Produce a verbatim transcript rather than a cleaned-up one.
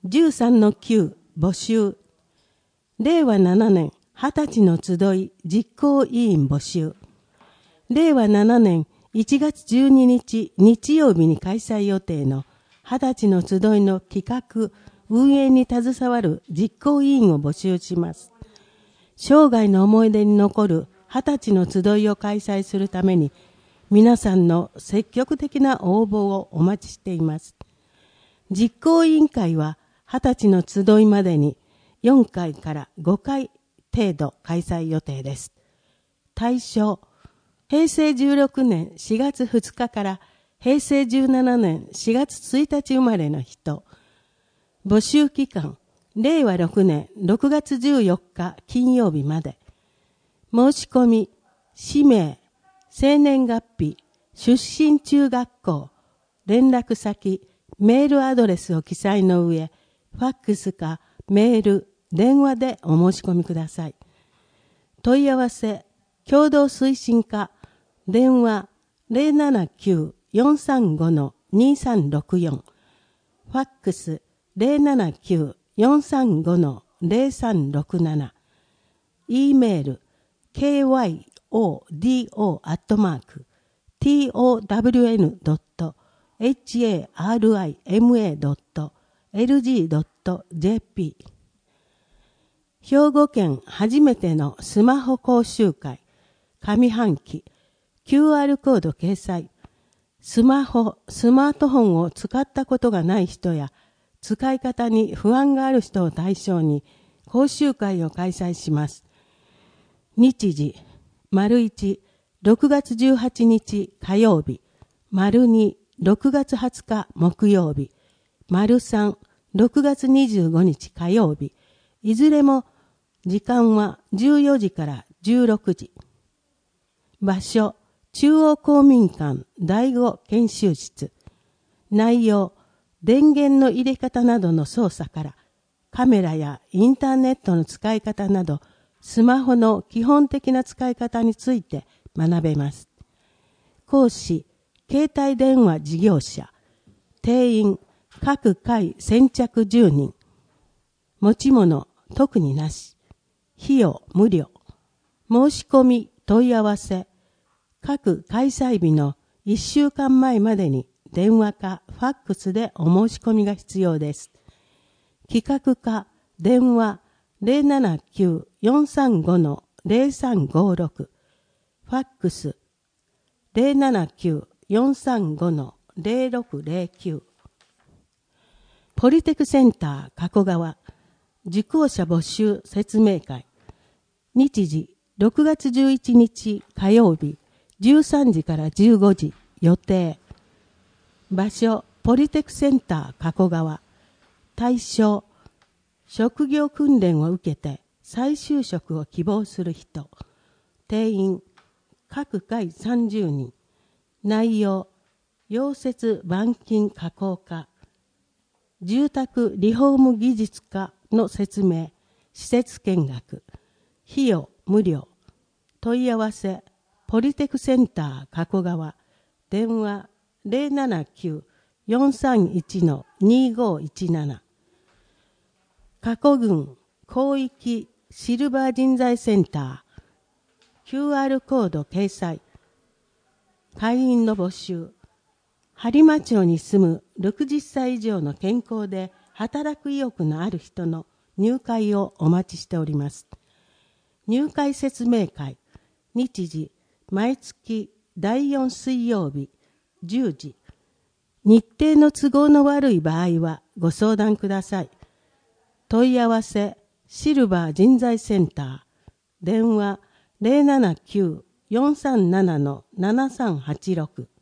じゅうさんのきゅう募集。れいわななねんはたちの集い実行委員募集。れいわななねんいちがつじゅうににち日曜日に開催予定のはたちの集いの企画、運営に携わる実行委員を募集します。生涯の思い出に残るはたちの集いを開催するために、皆さんの積極的な応募をお待ちしています。実行委員会ははたちの集いまでによんかいからごかい程度開催予定です。対象、へいせいじゅうろくねんしがつふつかからへいせいじゅうななねんしがつついたち生まれの人。募集期間、れいわろくねんろくがつじゅうよっか金曜日まで。申し込み、氏名、生年月日、出身中学校、連絡先、メールアドレスを記載の上、ファックスかメール、電話でお申し込みください。問い合わせ、共同推進課、電話 ゼロななきゅう よんさんご にさんろくよん、ファックス ゼロななきゅう よんさんご ゼロさんろくなな、E メール ケーワイオーディーオー アットマーク トウン ドット ハリマ ドット エルジー ドット ジェーピー。 兵庫県初めてのスマホ講習会上半期 キューアール コード掲載。スマホ、スマートフォンを使ったことがない人や使い方に不安がある人を対象に講習会を開催します。日時、丸いち、ろくがつじゅうはちにち火曜日、丸に、ろくがつはつか木曜日、丸さん、ろくがつにじゅうごにち火曜日、いずれも時間はじゅうよじからじゅうろくじ。場所、中央公民館だいご研修室。内容、電源の入れ方などの操作から、カメラやインターネットの使い方など、スマホの基本的な使い方について学べます。講師、携帯電話事業者、定員、各回先着じゅうにん。持ち物、特になし。費用、無料。申し込み、問い合わせ。各開催日のいっしゅうかんまえまでに電話かファックスでお申し込みが必要です。企画課、電話、ゼロななきゅう よんさんご ゼロさんごろく、ファックス、ゼロななきゅう よんさんご ゼロろくゼロきゅう。ポリテクセンター加古川、受講者募集説明会。日時、ろくがつじゅういちにち火曜日、じゅうさんじからじゅうごじ予定。場所、ポリテクセンター加古川。対象、職業訓練を受けて再就職を希望する人。定員、各回さんじゅうにん。内容、溶接板金加工課。住宅リフォーム技術課の説明。施設見学。費用、無料。問い合わせ、ポリテクセンター加古川。電話、ゼロななきゅう よんさんいち にごいちなな。加古郡広域シルバー人材センター キューアール コード掲載。会員の募集。播磨町に住むろくじゅっさい以上の健康で働く意欲のある人の入会をお待ちしております。入会説明会。日時、毎月だいよん水曜日じゅうじ。日程の都合の悪い場合はご相談ください。問い合わせ、シルバー人材センター。電話、ゼロななきゅう よんさんなな ななさんはちろく。